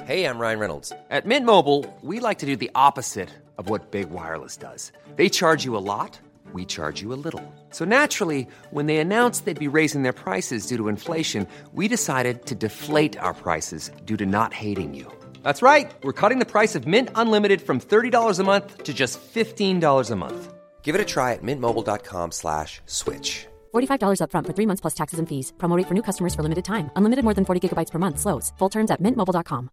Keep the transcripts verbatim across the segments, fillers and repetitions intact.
Hey, I'm Ryan Reynolds. At Mint Mobile, we like to do the opposite of what Big Wireless does. They charge you a lot, we charge you a little. So naturally, when they announced they'd be raising their prices due to inflation, we decided to deflate our prices due to not hating you. That's right. We're cutting the price of Mint Unlimited from thirty dollars a month to just fifteen dollars a month. Give it a try at mintmobile.com slash switch. forty-five dollars up front for three months plus taxes and fees. Promo rate for new customers for limited time. Unlimited more than forty gigabytes per month. Slows full terms at mint mobile dot com.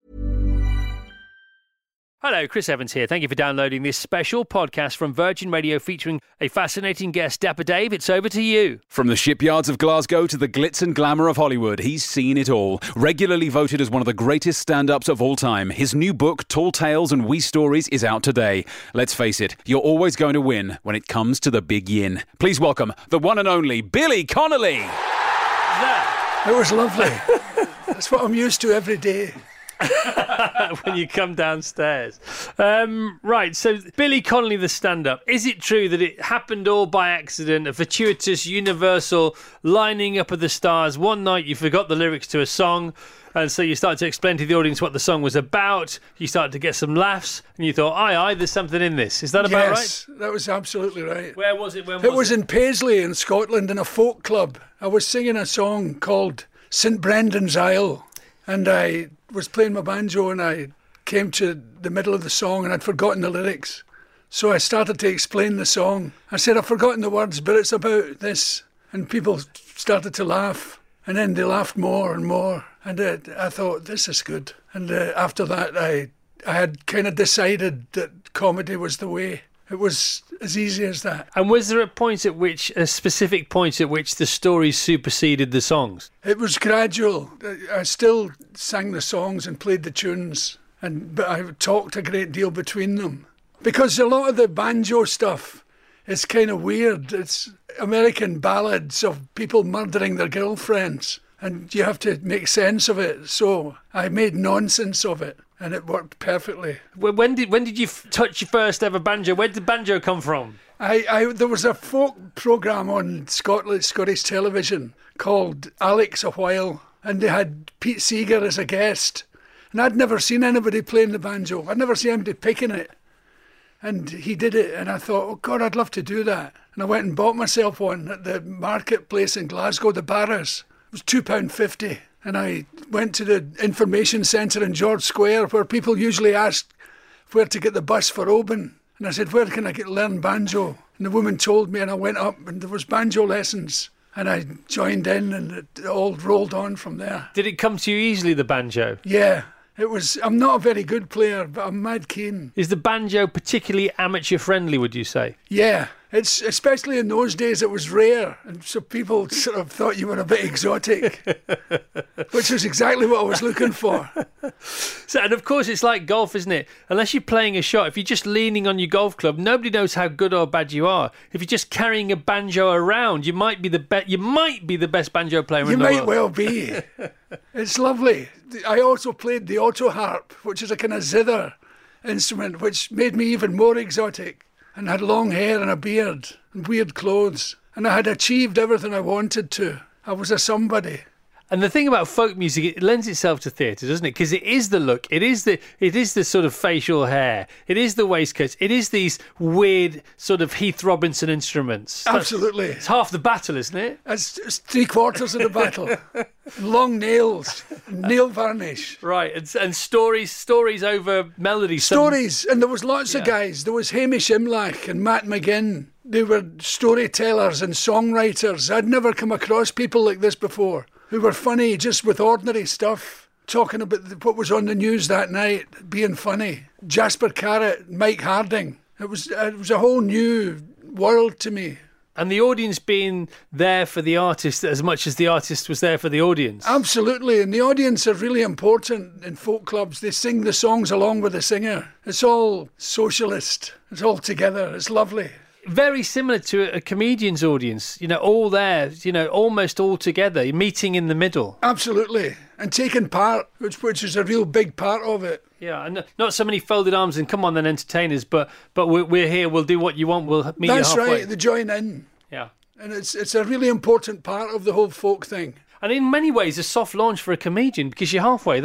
Hello, Chris Evans here. Thank you for downloading this special podcast from Virgin Radio featuring a fascinating guest, Dapper Dave. It's over to you. From the shipyards of Glasgow to the glitz and glamour of Hollywood, he's seen it all. Regularly voted as one of the greatest stand-ups of all time, his new book, Tall Tales and Wee Stories, is out today. Let's face it, you're always going to win when it comes to the big yin. Please welcome the one and only Billy Connolly. That. It was lovely. That's what I'm used to every day. When you come downstairs. Um, right, so Billy Connolly, the stand-up. Is it true that it happened all by accident, a fortuitous, universal lining up of the stars? One night you forgot the lyrics to a song, and so you started to explain to the audience what the song was about. You started to get some laughs, and you thought, aye, aye, there's something in this. Is that about yes, right? Yes, that was absolutely right. Where was it? When was it? It was it? in Paisley in Scotland in a folk club. I was singing a song called Saint Brendan's Isle, and I was playing my banjo, and I came to the middle of the song and I'd forgotten the lyrics. So I started to explain the song. I said, I've forgotten the words, but it's about this. And people started to laugh, and then they laughed more and more. And uh, I thought, this is good. And uh, after that, I, I had kind of decided that comedy was the way. It was as easy as that. And was there a point at which, a specific point at which the stories superseded the songs? It was gradual. I still sang the songs and played the tunes, and but I talked a great deal between them. Because a lot of the banjo stuff is kind of weird. It's American ballads of people murdering their girlfriends, and you have to make sense of it. So I made nonsense of it, and it worked perfectly. When did when did you f- touch your first ever banjo? Where did banjo come from? I, I there was a folk programme on Scotland, Scottish television called Alex a While, and they had Pete Seeger as a guest. And I'd never seen anybody playing the banjo. I'd never seen anybody picking it. And he did it, and I thought, oh God, I'd love to do that. And I went and bought myself one at the marketplace in Glasgow, the Barras. It was two pounds fifty. And I went to the information centre in George Square, where people usually ask where to get the bus for Oban. And I said, where can I get learn banjo? And the woman told me, and I went up, and there was banjo lessons. And I joined in, and it all rolled on from there. Did it come to you easily, the banjo? Yeah. It was. I'm not a very good player, but I'm mad keen. Is the banjo particularly amateur friendly, would you say? Yeah, it's especially in those days it was rare, and so people sort of thought you were a bit exotic, which was exactly what I was looking for. So, and of course, it's like golf, isn't it? Unless you're playing a shot, if you're just leaning on your golf club, nobody knows how good or bad you are. If you're just carrying a banjo around, you might be the be- You might be the best banjo player you in the world. You might well be. It's lovely. I also played the auto harp, which is a kind of zither instrument, which made me even more exotic, and had long hair and a beard and weird clothes. And I had achieved everything I wanted to. I was a somebody. And the thing about folk music, it lends itself to theatre, doesn't it? Because it is the look, it is the it is the sort of facial hair, it is the waistcoats, it is these weird sort of Heath Robinson instruments. Absolutely. That's, it's half the battle, isn't it? It's, it's three quarters of the battle. Long nails, nail varnish. Right, and, and stories stories over melodies. Stories, Some, and there was lots yeah. of guys. There was Hamish Imlach and Matt McGinn. They were storytellers and songwriters. I'd never come across people like this before, who were funny just with ordinary stuff, talking about what was on the news that night, being funny. Jasper Carrott, Mike Harding. It was it was a whole new world to me. And the audience being there for the artist as much as the artist was there for the audience. Absolutely, and the audience are really important in folk clubs. They sing the songs along with the singer. It's all socialist. It's all together. It's lovely. Very similar to a comedian's audience, you know, all there, you know, almost all together, meeting in the middle. Absolutely. And taking part, which which is a real big part of it. Yeah, and not so many folded arms and come on then entertain us, but but we're, we're here, we'll do what you want, we'll meet That's you halfway. right, they join in. Yeah. And it's it's a really important part of the whole folk thing. And in many ways, a soft launch for a comedian because you're halfway there.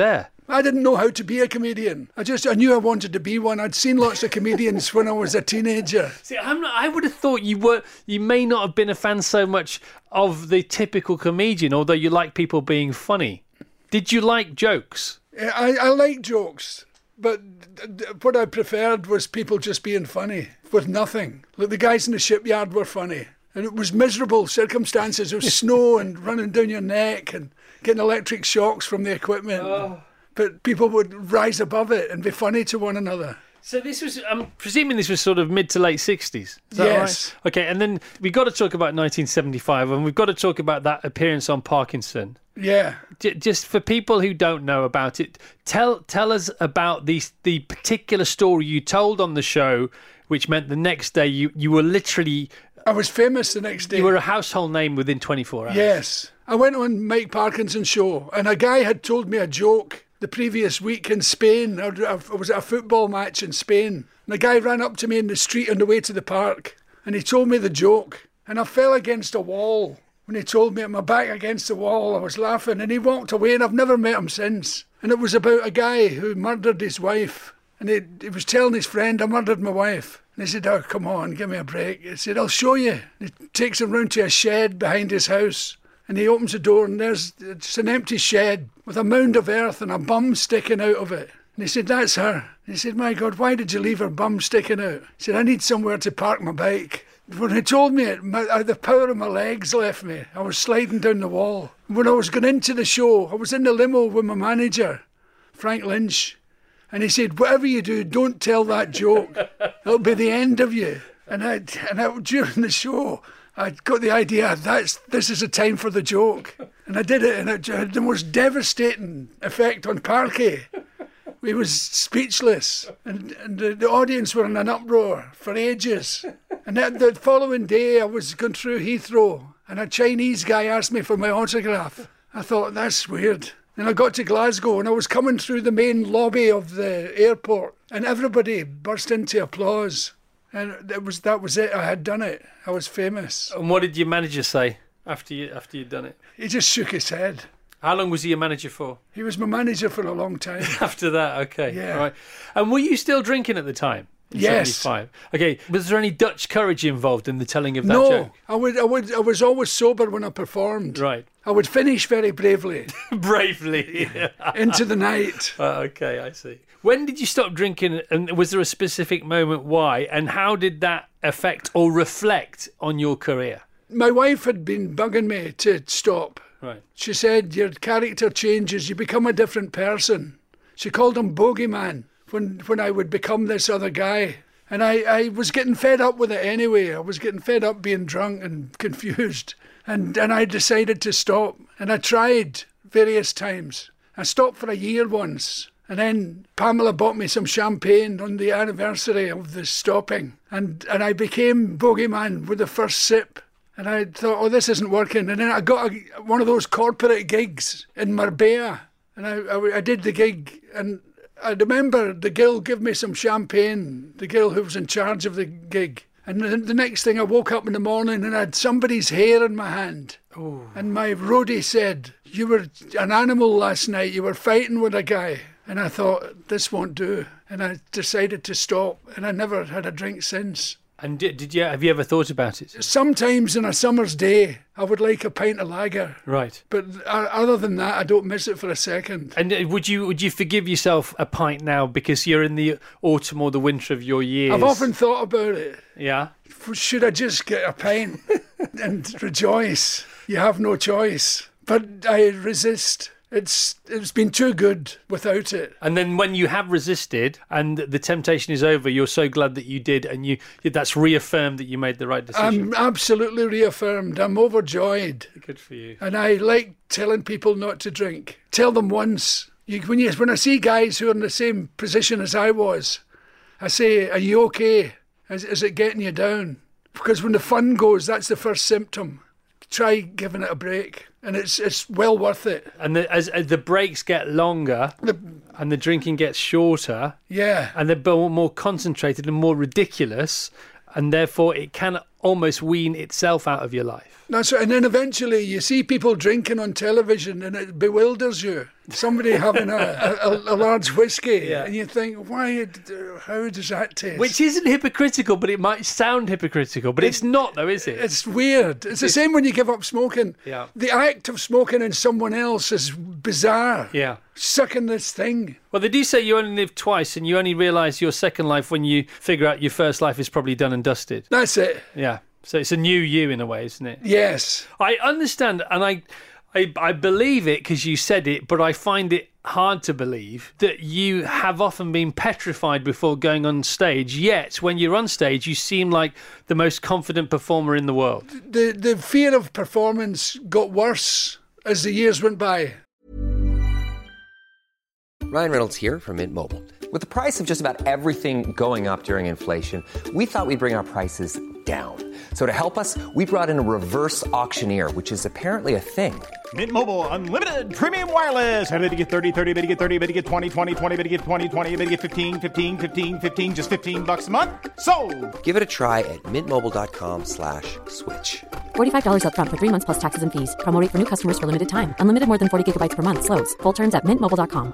I didn't know how to be a comedian. I just, I knew I wanted to be one. I'd seen lots of comedians when I was a teenager. See, I'm not, I would have thought you were. You may not have been a fan so much of the typical comedian, although you like people being funny. Did you like jokes? I, I like jokes, but what I preferred was people just being funny with nothing. Like the guys in the shipyard were funny. And it was miserable circumstances. There was snow and running down your neck and getting electric shocks from the equipment. Oh. But people would rise above it and be funny to one another. So this was, I'm presuming this was sort of mid to late sixties. Is that Yes. right? Okay, and then we've got to talk about nineteen seventy-five, and we've got to talk about that appearance on Parkinson. Yeah. J- just for people who don't know about it, tell tell us about the, the particular story you told on the show, which meant the next day you, you were literally... I was famous the next day. You were a household name within twenty-four hours. Yes. I went on Mike Parkinson's show, and a guy had told me a joke the previous week in Spain. I was at a football match in Spain, and a guy ran up to me in the street on the way to the park, and he told me the joke, and I fell against a wall. When he told me, my back against the wall, I was laughing, and he walked away, and I've never met him since. And it was about a guy who murdered his wife, and he, he was telling his friend, I murdered my wife. And he said, oh, come on, give me a break. He said, I'll show you. And he takes him round to a shed behind his house, and he opens the door, and there's it's an empty shed with a mound of earth and a bum sticking out of it. And he said, that's her. And he said, my God, why did you leave her bum sticking out? He said, I need somewhere to park my bike. When he told me it, my, the power of my legs left me. I was sliding down the wall. When I was going into the show, I was in the limo with my manager, Frank Lynch. And he said, whatever you do, don't tell that joke. It'll be the end of you. And I, and I, during the show, I got the idea, that's this is a time for the joke. And I did it, and it had the most devastating effect on Parky. He was speechless, and, and the, the audience were in an uproar for ages. And that, the following day, I was going through Heathrow, and a Chinese guy asked me for my autograph. I thought, that's weird. And I got to Glasgow, and I was coming through the main lobby of the airport, and everybody burst into applause. And it was that was it. I had done it. I was famous. And what did your manager say after you after you'd done it? He just shook his head. How long was he your manager for? He was my manager for a long time. After that, okay. Yeah. All right. And were you still drinking at the time? In Yes. seventy-five? Okay. Was there any Dutch courage involved in the telling of that no, joke? I would, I would, I was always sober when I performed. Right. I would finish very bravely Bravely. into the night. Uh, okay, I see. When did you stop drinking, and was there a specific moment why, and how did that affect or reflect on your career? My wife had been bugging me to stop. Right. She said, your character changes, you become a different person. She called him Bogeyman when, when I would become this other guy. And I, I was getting fed up with it anyway. I was getting fed up being drunk and confused. And, and I decided to stop. And I tried various times. I stopped for a year once. And then Pamela bought me some champagne on the anniversary of the stopping. And, and I became Bogeyman with the first sip. And I thought, oh, this isn't working. And then I got a, one of those corporate gigs in Marbella. And I, I, I did the gig. And I remember the girl gave me some champagne, the girl who was in charge of the gig. And the, the next thing, I woke up in the morning and I had somebody's hair in my hand. Ooh. And my roadie said, you were an animal last night. You were fighting with a guy. And I thought, this won't do. And I decided to stop. And I never had a drink since. And did, did you have you ever thought about it? Sometimes on a summer's day, I would like a pint of lager. Right. But uh, other than that, I don't miss it for a second. And uh, would you would you forgive yourself a pint now because you're in the autumn or the winter of your years? I've often thought about it. Yeah. Should I just get a pint and rejoice? You have no choice. But I resist. It's it's been too good without it. And then when you have resisted and the temptation is over, you're so glad that you did, and you that's reaffirmed that you made the right decision. I'm absolutely reaffirmed. I'm overjoyed. Good for you. And I like telling people not to drink. Tell them once. You, when you when I see guys who are in the same position as I was, I say, are you okay? Is, is it getting you down? Because when the fun goes, that's the first symptom. Try giving it a break, and it's it's well worth it. And the, as, as the breaks get longer, the, and the drinking gets shorter, yeah, and they're more concentrated and more ridiculous, and therefore it can almost wean itself out of your life. That's right. And then eventually you see people drinking on television and it bewilders you. Somebody having a, a, a large whiskey, Yeah. and you think, why, how does that taste? Which isn't hypocritical, but it might sound hypocritical. But it's not, though, is it? It's weird. It's the same when you give up smoking. Yeah. The act of smoking in someone else is bizarre. Yeah. Sucking this thing. Well, they do say you only live twice, and you only realise your second life when you figure out your first life is probably done and dusted. That's it. Yeah. So it's a new you in a way, isn't it? Yes. I understand, and I, I, I believe it because you said it, but I find it hard to believe that you have often been petrified before going on stage. Yet, when you're on stage, you seem like the most confident performer in the world. The the fear of performance got worse as the years went by. Ryan Reynolds here from Mint Mobile. With the price of just about everything going up during inflation, we thought we'd bring our prices down. So to help us, we brought in a reverse auctioneer, which is apparently a thing. Mint Mobile Unlimited Premium Wireless. How to get thirty, thirty, how to get thirty, how to get twenty, twenty, twenty, how to get twenty, twenty, how to get fifteen, fifteen, fifteen, fifteen, just fifteen bucks a month? Sold! Give it a try at mintmobile.com slash switch. forty-five dollars up front for three months plus taxes and fees. Promo rate for new customers for limited time. Unlimited more than forty gigabytes per month. Slows full terms at mint mobile dot com.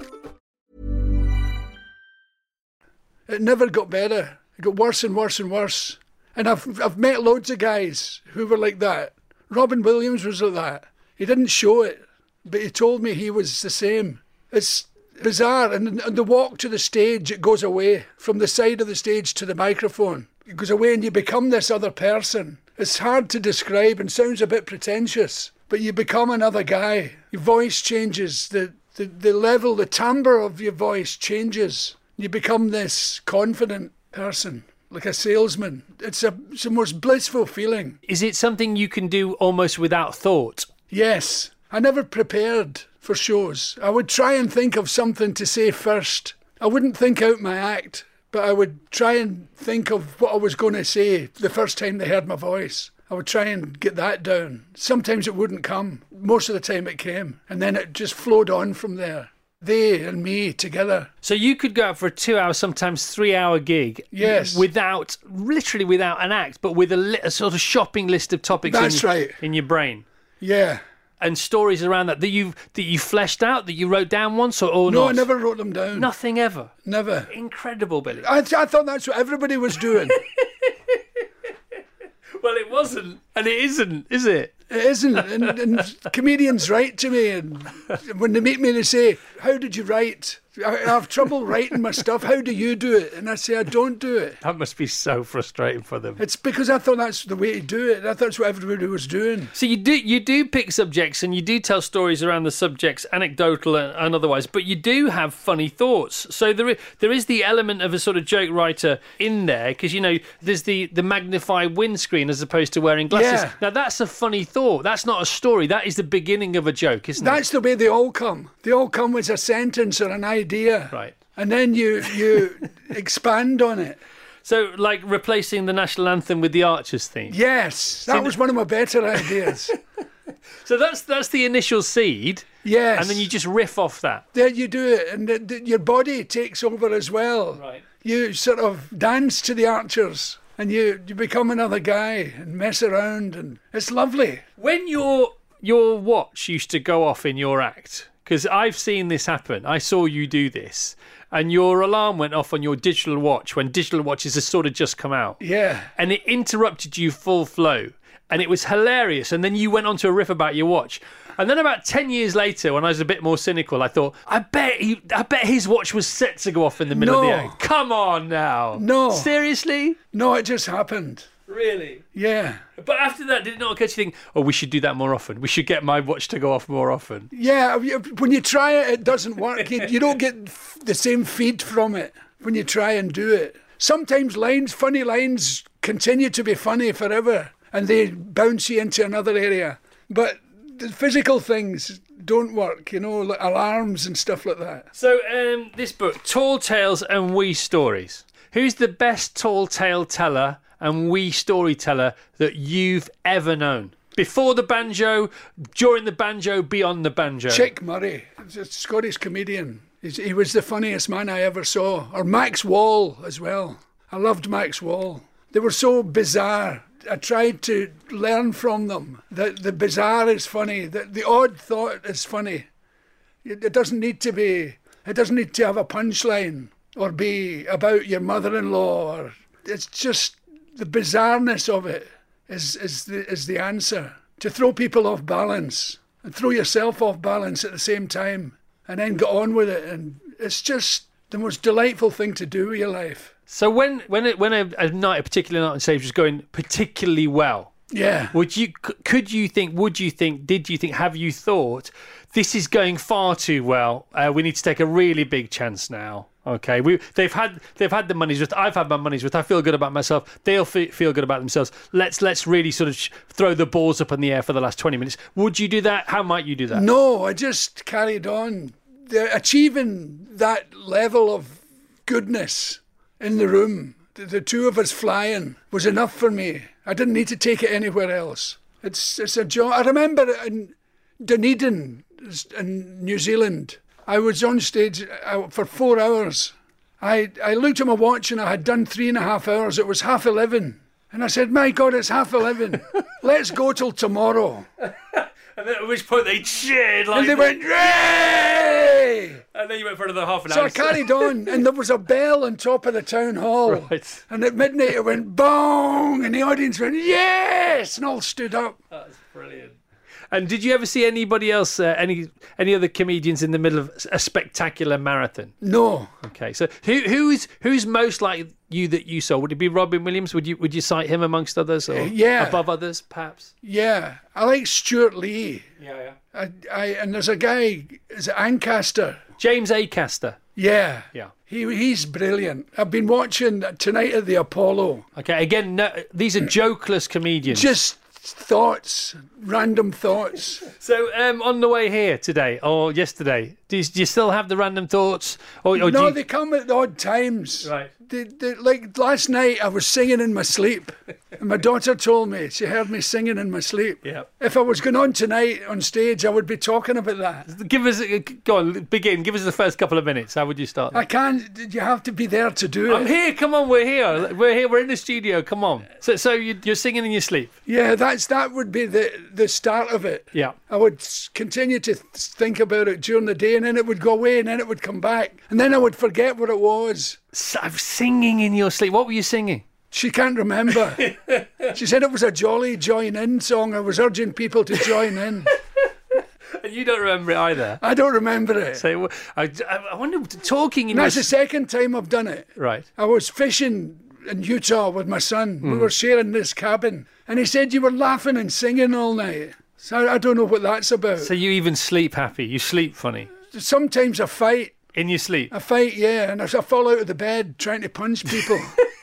It never got better. It got worse and worse and worse. And I've I've met loads of guys who were like that. Robin Williams was like that. He didn't show it, but he told me he was the same. It's bizarre. And, and the walk to the stage, it goes away. From the side of the stage to the microphone. It goes away and you become this other person. It's hard to describe and sounds a bit pretentious, but you become another guy. Your voice changes. The, the, the level, the timbre of your voice changes. You become this confident person, like a salesman. It's a it's the most blissful feeling. Is it something you can do almost without thought? Yes. I never prepared for shows. I would try and think of something to say first. I wouldn't think out my act, but I would try and think of what I was going to say the first time they heard my voice. I would try and get that down. Sometimes it wouldn't come. Most of the time it came. And then it just flowed on from there. They and me together. So you could go out for a two-hour, sometimes three-hour gig. Yes. Without, literally without an act, but with a, li- a sort of shopping list of topics That's in, right. in your brain. Yeah. And stories around that that you that you fleshed out, that you wrote down once, or, or No, not? I never wrote them down. Nothing ever. Never. Incredible, Billy. I, I thought that's what everybody was doing. Well, it wasn't, and it isn't, is it? It isn't. And, and comedians write to me, and when they meet me, they say, "How did you write? I, I have trouble writing my stuff. How do you do it?" And I say, "I don't do it." That must be so frustrating for them. It's because I thought that's the way to do it. I thought that's what everybody was doing. So you do you do pick subjects and you do tell stories around the subjects, anecdotal and, and otherwise, but you do have funny thoughts. So there is, there is the element of a sort of joke writer in there, because, you know, there's the, the magnified windscreen as opposed to wearing glasses. Yeah. Now, that's a funny thought. That's not a story. That is the beginning of a joke, isn't That's it? the way they all come. They all come with a sentence or an idea. Right. And then you you expand on it. So, like replacing the national anthem with the Archers theme. Yes, that was one of my better ideas. So that's that's the initial seed. Yes. And then you just riff off that. Then you do it, and the, the, your body takes over as well. Right. You sort of dance to the Archers, and you, you become another guy and mess around, and it's lovely. When your your watch used to go off in your act, because I've seen this happen, I saw you do this, and your alarm went off on your digital watch when digital watches had sort of just come out. Yeah. And it interrupted you full flow, and it was hilarious. And then you went on to a riff about your watch. And then about ten years later, when I was a bit more cynical, I thought, I bet he, I bet his watch was set to go off in the middle No. of the act. Come on now. No. Seriously? No, it just happened. Really? Yeah. But after that, did it not occur to you think, oh, we should do that more often? We should get my watch to go off more often. Yeah, when you try it, it doesn't work. You, you don't get the same feed from it when you try and do it. Sometimes lines, funny lines, continue to be funny forever, and they bounce you into another area. But the physical things don't work, you know, like alarms and stuff like that. So, um, this book, Tall Tales and Wee Stories. Who's the best tall tale teller and wee storyteller that you've ever known? Before the banjo, during the banjo, beyond the banjo. Chick Murray, he's a Scottish comedian. He's, he was the funniest man I ever saw. Or Max Wall as well. I loved Max Wall. They were so bizarre. I tried to learn from them that the bizarre is funny, that the odd thought is funny. It doesn't need to be, it doesn't need to have a punchline or be about your mother-in-law. Or, it's just the bizarreness of it is, is, the, is the answer. To throw people off balance and throw yourself off balance at the same time and then get on with it. And it's just the most delightful thing to do with your life. So when when it, when a, a night, a particular night on stage was going particularly well, yeah, would you c- could you think, would you think, did you think, have you thought, this is going far too well? Uh, we need to take a really big chance now. Okay, we they've had they've had the money's worth. I've had my money's worth. I feel good about myself. They'll fe- feel good about themselves. Let's let's really sort of sh- throw the balls up in the air for the last twenty minutes. Would you do that? How might you do that? No, I just carried on. The, achieving that level of goodness in the room, the, the two of us flying, was enough for me. I didn't need to take it anywhere else. It's it's a joy. I remember in Dunedin, in New Zealand, I was on stage for four hours. I, I looked at my watch and I had done three and a half hours. It was half eleven. And I said, my God, it's half eleven. Let's go till tomorrow. And then at which point they cheered like... And they went, yay! And then you went for another half an So hour. I carried on, and there was a bell on top of the town hall. Right. And at midnight it went bong, and the audience went, yes! And all stood up. That's brilliant. And did you ever see anybody else, uh, any any other comedians in the middle of a spectacular marathon? No. Okay, so who who's who's most like you that you saw? Would it be Robin Williams? Would you would you cite him amongst others, or uh, yeah. above others, perhaps? Yeah. I like Stuart Lee. Yeah, yeah. I, I, and there's a guy, is it Ancaster? James Acaster. Yeah. Yeah. He He's brilliant. I've been watching Tonight at the Apollo. Okay, again, no, these are jokeless comedians. Just thoughts, random thoughts. So, um, on the way here today or yesterday, do you, do you still have the random thoughts? Or, or do no, you... they come at odd times. Right. They, they, like last night, I was singing in my sleep, and my daughter told me she heard me singing in my sleep. Yeah. If I was going on tonight on stage, I would be talking about that. Give us, go on, begin. Give us the first couple of minutes. How would you start? I can't. You have to be there to do it. I'm here. Come on, we're here. We're here. We're in the studio. Come on. So, so you, you're singing in your sleep. Yeah, that's that would be the the start of it. Yeah. I would s- continue to th- think about it during the day, and then it would go away, and then it would come back, and then I would forget what it was. So, I'm singing in your sleep. What were you singing? She can't remember. She said it was a jolly join in song. I was urging people to join in. And you don't remember it either. I don't remember it. So I, I wonder, talking in And that's your... the second time I've done it. Right. I was fishing in Utah with my son. Mm. We were sharing this cabin. And he said you were laughing and singing all night. So I don't know what that's about. So you even sleep happy. You sleep funny. Sometimes I fight. In your sleep? I fight, yeah. And I fall out of the bed trying to punch people.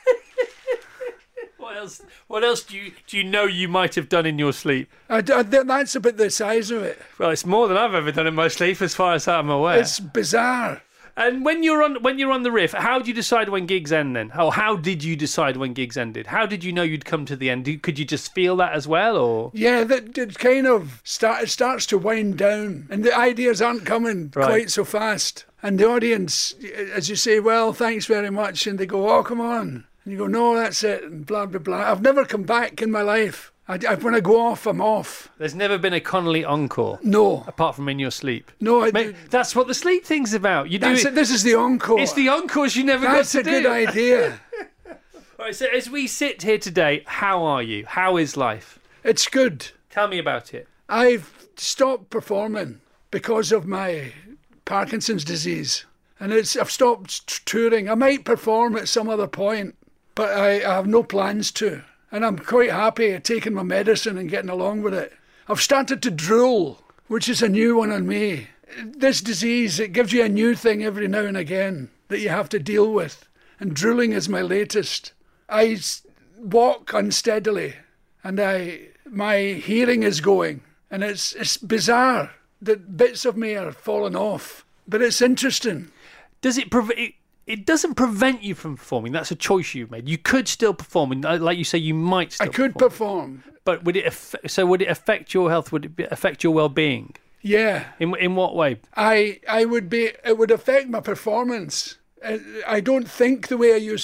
What else? What else do you do you know you might have done in your sleep? I, I, that's about the size of it. Well, it's more than I've ever done in my sleep, as far as I'm aware. It's bizarre. And when you're on when you're on the riff, how do you decide when gigs end? Then, how how did you decide when gigs ended? How did you know you'd come to the end? Did- Could you just feel that as well, or Yeah, that it kind of start, it starts to wind down, and the ideas aren't coming Right. quite so fast. And the audience, as you say, well, thanks very much, and they go, oh, come on. And you go, no, that's it, and blah, blah, blah. I've never come back in my life. I, I, when I go off, I'm off. there's never been a Connolly encore No. apart from in your sleep? No, I Mate, do. that's what the sleep thing's about. You do That's it. it. This is the encore. It's the encores you never That's got a to good do. idea. All right, so as we sit here today, how are you? How is life? It's good. Tell me about it. I've stopped performing because of my Parkinson's disease. And it's I've stopped t- touring. I might perform at some other point, but I, I have no plans to. And I'm quite happy taking my medicine and getting along with it. I've started to drool, which is a new one on me. This disease, it gives you a new thing every now and again that you have to deal with. And drooling is my latest. I s- walk unsteadily, and I my hearing is going. And it's it's bizarre that bits of me are falling off. But it's interesting. Does it, preve- it? It doesn't prevent you from performing. That's a choice you've made. You could still perform, and like you say, you might still I could perform. perform. But would it aff- so? Would it affect your health? Would it be- affect your well-being? Yeah. In in what way? I I would be. It would affect my performance. I, I don't think the way I used to.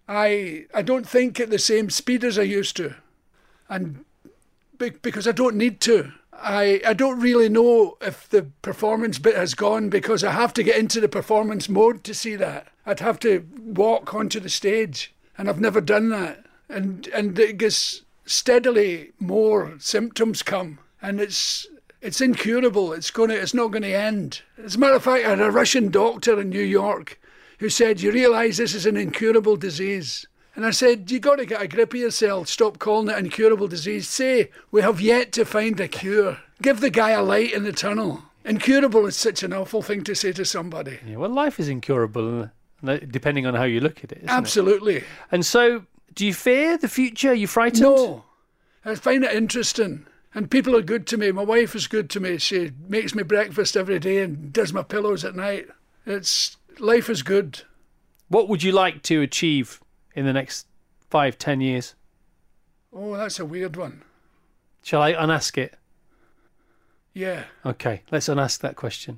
I I don't think at the same speed as I used to, and be, because I don't need to. I, I don't really know if the performance bit has gone because I have to get into the performance mode to see that. I'd have to walk onto the stage, and I've never done that. And and it gets steadily more symptoms come, and it's it's incurable. It's gonna it's not going to end. As a matter of fact, I had a Russian doctor in New York who said, "You realise this is an incurable disease." And I said, you got to get a grip of yourself. Stop calling it incurable disease. Say, we have yet to find a cure. Give the guy a light in the tunnel. Incurable is such an awful thing to say to somebody. Yeah, well, life is incurable, depending on how you look at it, isn't Absolutely. it? And so, do you fear the future? Are you frightened? No. I find it interesting. And people are good to me. My wife is good to me. She makes me breakfast every day and does my pillows at night. It's life is good. What would you like to achieve in the next five, ten years? Oh, that's a weird one. Shall I unask it? Yeah. Okay, let's unask that question.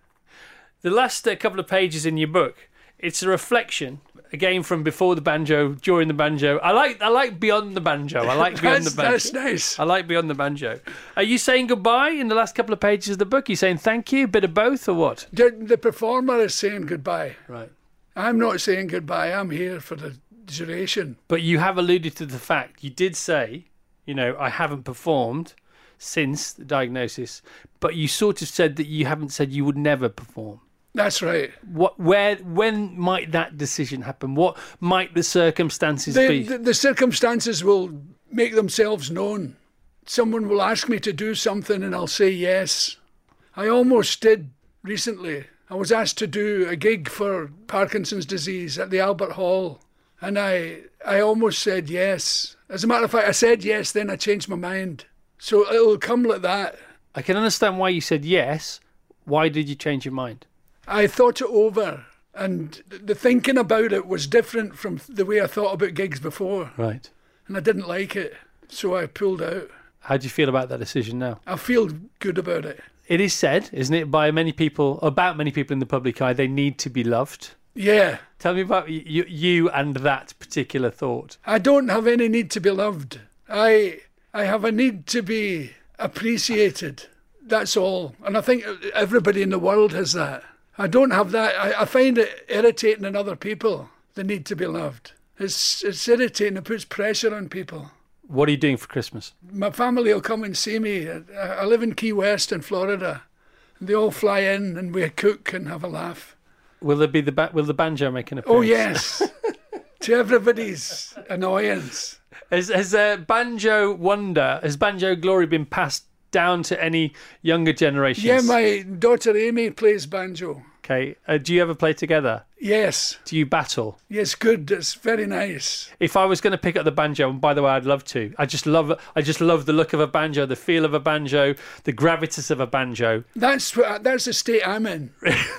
The last uh, couple of pages in your book, it's a reflection, again from before the banjo, during the banjo. I like I like beyond the banjo. I like beyond the banjo. That's nice. I like beyond the banjo. Are you saying goodbye in the last couple of pages of the book? Are you saying thank you, bit of both, or what? The, the performer is saying goodbye. Right. I'm not saying goodbye. I'm here for the duration. But you have alluded to the fact, you did say, you know, I haven't performed since the diagnosis, but you sort of said that you haven't said you would never perform. That's right. What, where, when might that decision happen? What might the circumstances the, be? The, the circumstances will make themselves known. Someone will ask me to do something and I'll say yes. I almost did recently. I was asked to do a gig for Parkinson's disease at the Albert Hall. And I I almost said yes. As a matter of fact, I said yes, then I changed my mind. So it'll come like that. I can understand why you said yes. Why did you change your mind? I thought it over, and the thinking about it was different from the way I thought about gigs before. Right. And I didn't like it, so I pulled out. How do you feel about that decision now? I feel good about it. It is said, isn't it, by many people, about many people in the public eye, they need to be loved. Yeah. Tell me about you, you and that particular thought. I don't have any need to be loved. I I have a need to be appreciated. That's all. And I think everybody in the world has that. I don't have that. I, I find it irritating in other people, the need to be loved. It's, it's irritating. It puts pressure on people. What are you doing for Christmas? My family will come and see me. I, I live in Key West in Florida. They all fly in and we cook and have a laugh. Will there be the ba- will the banjo make an appearance? Oh yes, to everybody's annoyance. Has has uh, banjo wonder, has banjo glory been passed down to any younger generations? Yeah, my daughter Amy plays banjo. Okay, uh, do you ever play together? Yes. Do you battle? Yes, good. It's very nice. If I was going to pick up the banjo, and by the way, I'd love to. I just love, I just love the look of a banjo, the feel of a banjo, the gravitas of a banjo. That's what, that's the state I'm in.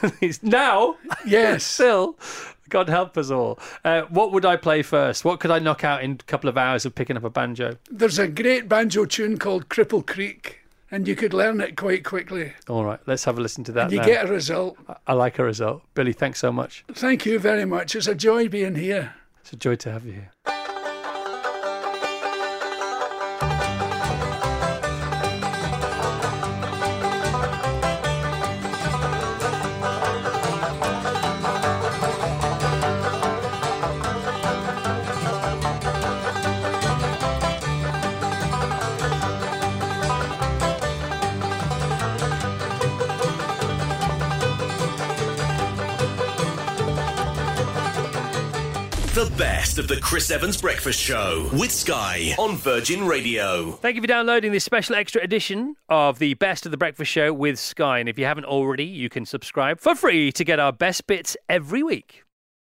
Now, yes, still. God help us all. Uh, what would I play first? What could I knock out in a couple of hours of picking up a banjo? There's a great banjo tune called Cripple Creek, and you could learn it quite quickly. All right, let's have a listen to that. And you now. get a result. I like a result. Billy, thanks so much. Thank you very much. It's a joy being here. It's a joy to have you here. The best of the Chris Evans Breakfast Show with Sky on Virgin Radio. Thank you for downloading this special extra edition of the Best of the Breakfast Show with Sky. And if you haven't already, you can subscribe for free to get our best bits every week.